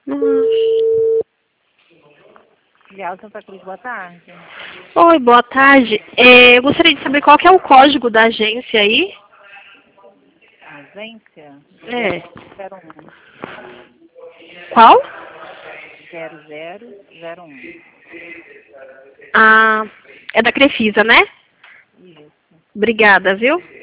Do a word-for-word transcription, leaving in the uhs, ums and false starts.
Filial Santa Cruz, boa tarde. Oi, boa tarde. É, eu gostaria de saber qual que é o código da agência aí. Agência? É. zero um. Qual? zero zero zero um. Ah, é da Crefisa, né? Isso. Obrigada, viu?